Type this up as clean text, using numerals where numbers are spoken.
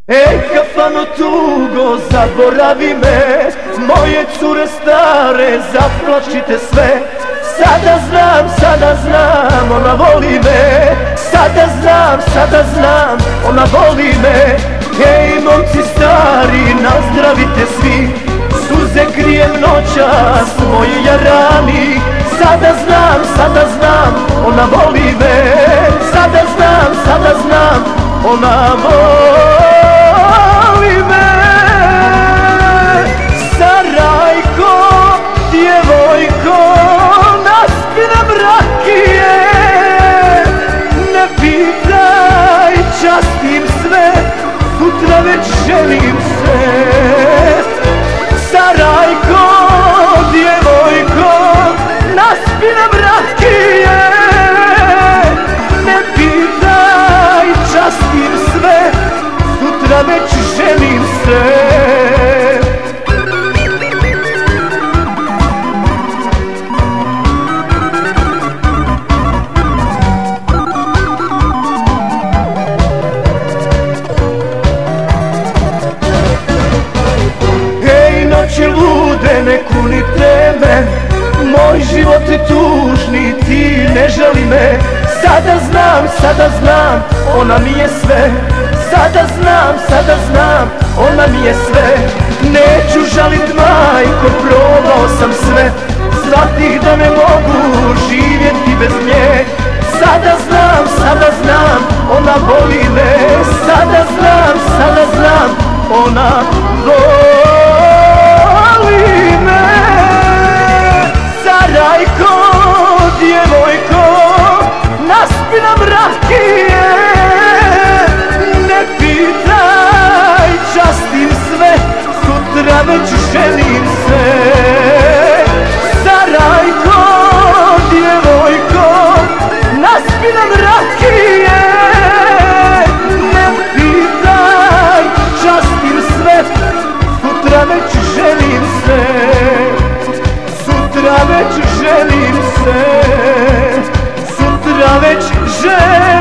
Ej, kafano tugo, zaboravi me, moje cure stare, zaplačite sve. Sada znam, ona voli me. Sada znam, ona voli me. Ej, momci stari, nazdravite svi, suze krijem noćas, moje jarani. Sada znam, ona voli me. Sada znam, ona voli me. Sarajko, djevojko, naspi nam rakije. Ne pitaj, častim sve, sutra već ženim se. Sarajko, djevojko, naspi nam rakije. Ne pitaj, častim sve, sutra već ženim se. Noći lude, ne kunite me, moj život je tužni, ti ne žali me. Sada znam, ona mi je sve. Sada znam, ona mi je sve. Neću žalit majko, probao sam sve, shvatih da ne mogu živjeti bez nje. Sada znam, ona voli me. Sada znam, ona voli me. Sarajko, djevojko, naspi nam rakije. Ne pitaj, častim sve, sutra već ženim se. Sarajko, djevojko, naspi nam rakije. Ne pitaj, častim sve, sutra već ženim se. Sutra već ženim se. Sutra već ženim se.